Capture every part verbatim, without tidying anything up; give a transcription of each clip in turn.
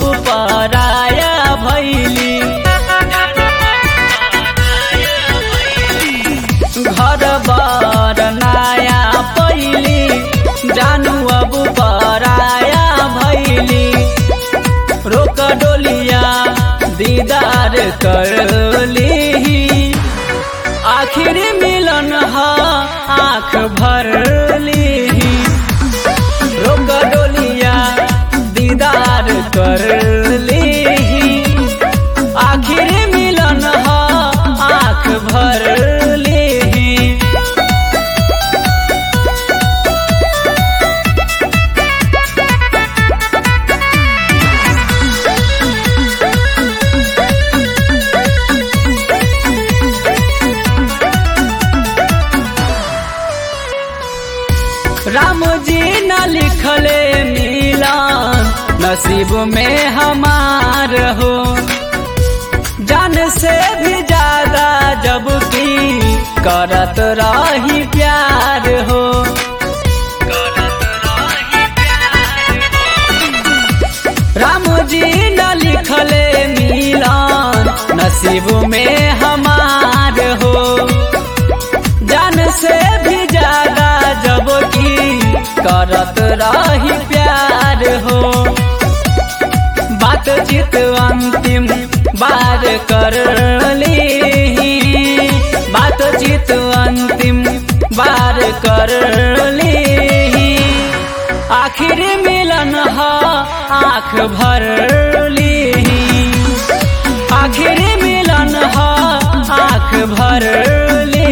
अब पराया भैली। घर बार नया पैली जानू अब पराया भैली। रोक डोलिया दीदार कर ली, आखिर मिलन हा आँख भर ली। रोक डोलिया दीदार कर ली, आखिर मिलन हा आँख भर ली। राम जी न लिखले मिलन नसीब में हमार हो। जान से भी ज्यादा जब की करत रही प्यार हो। राम जी न लिखले मिलन नसीब में हमार हो। जान से भी ज्यादा जब की करत रही प्यार हो। बातचीत अंतिम बार कर ली, बातचीत अंतिम बार कर ली। आखिर मिलन हा आँख भर ली, आखिर मिलन हा आँख भर ली।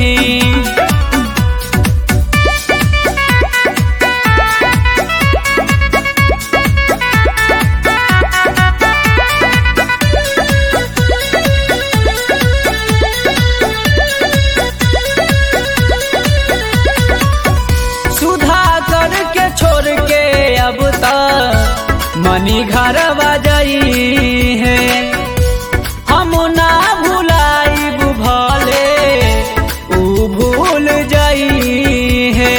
अब तक मनी घर बजाई है, हम ना भुलाइब भले ऊ भूल जाई है।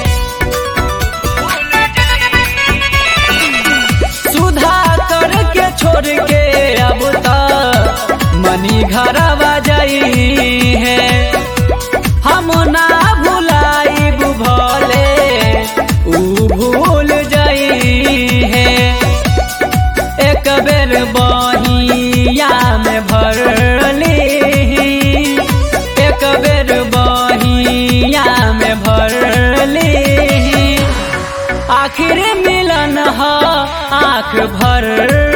सुधा करके छोड़ के अब तक मनी घर बजाई है, हम ना भुलाइब भले ऊ भूल है। एक बेर बहिया में भर ली, एक बेर बहिया में भर ली। आखिर मिलन हा आँख भर